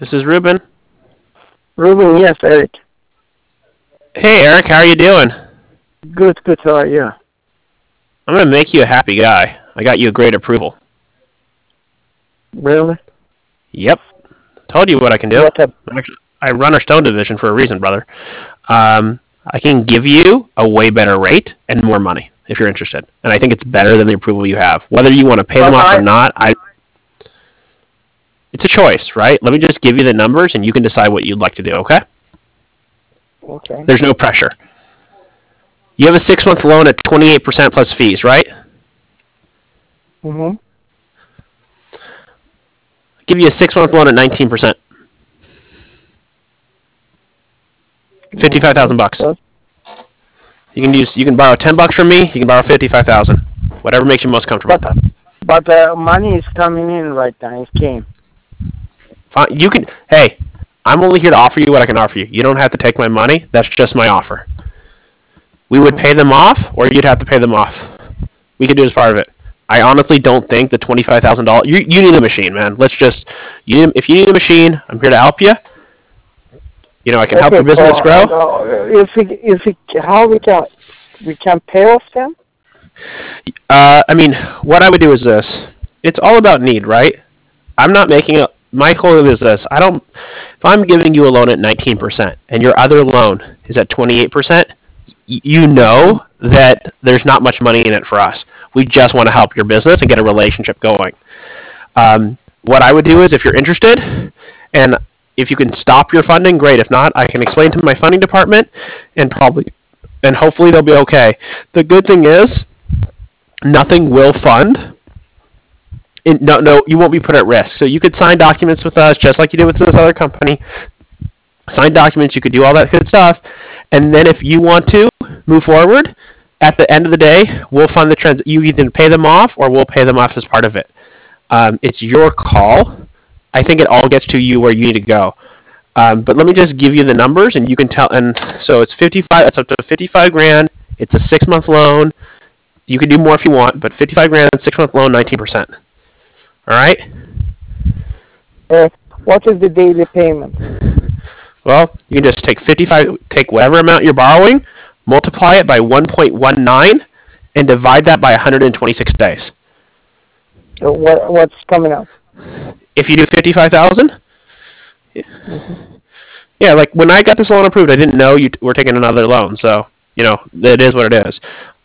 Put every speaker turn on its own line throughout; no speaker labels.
This is Ruben.
Ruben, yes, Eric.
Hey, Eric, how are you doing?
Good, how are you?
I'm going to make you a happy guy. I got you a great approval.
Really?
Yep. Told you what I can do.
What up?
I run our stone division for a reason, brother. I can give you a way better rate and more money if you're interested. And I think it's better than the approval you have. Whether you want to pay them off or not, it's a choice, right? Let me just give you the numbers and you can decide what you'd like to do, okay?
Okay.
There's no pressure. You have a 6-month loan at 28% plus fees, right?
Mm-hmm.
I'll give you a 6-month loan at 19%. $55,000. You can borrow $10 from me. You can borrow $55,000. Whatever makes you most comfortable.
But money is coming in right now. It came.
Fine. You can. Hey, I'm only here to offer you what I can offer you. You don't have to take my money. That's just my offer. We would pay them off, or you'd have to pay them off. We could do as part of it. I honestly don't think the $25,000. You need a machine, man. If you need a machine, I'm here to help you. I can help your business grow.
How we can pay off them?
What I would do is this. It's all about need, right? I'm not making it. My goal is this. If I'm giving you a loan at 19% and your other loan is at 28%, you know that there's not much money in it for us. We just want to help your business and get a relationship going. What I would do is, if you're interested, and if you can stop your funding, great. If not, I can explain to my funding department, and hopefully they'll be okay. The good thing is, nothing will fund. No, you won't be put at risk. So you could sign documents with us, just like you did with this other company. Sign documents, you could do all that good stuff, and then if you want to move forward, at the end of the day, we'll fund the you either pay them off, or we'll pay them off as part of it. It's your call. I think it all gets to you where you need to go. But let me just give you the numbers, and you can tell. And so it's 55. It's up to 55 grand. It's a 6-month loan. You can do more if you want, but 55 grand, 6-month loan, 19%. All right.
What is the daily payment?
Well, you can just take whatever amount you're borrowing, multiply it by 1.19, and divide that by 126 days.
So what's coming up?
If you do 55,000, yeah, like when I got this loan approved, I didn't know you were taking another loan, so it is what it is.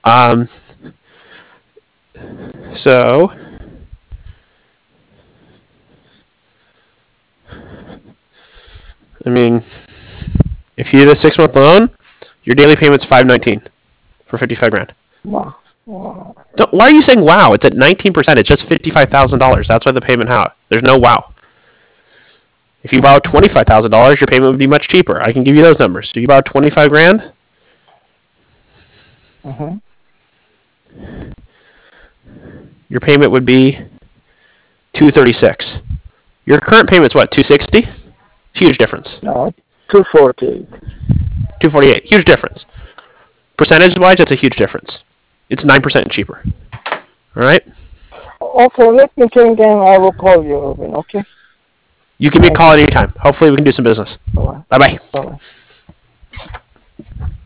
So if you did a 6-month loan, your daily payment's $519 for 55 grand.
Wow.
Why are you saying wow? It's at 19%. It's just $55,000. That's why the payment how. There's no wow. If you borrow $25,000, your payment would be much cheaper. I can give you those numbers. So you borrow 25 grand.
Mm-hmm.
Your payment would be $236. Your current payment's what? $260. Huge difference.
No, $248.
$248. Huge difference. Percentage-wise, it's a huge difference. It's 9% cheaper. All right?
Okay, let me think, and I will call you, Ruben, okay?
You can be a call at any time. Hopefully we can do some business.
Bye-bye.
Bye-bye.
Bye-bye.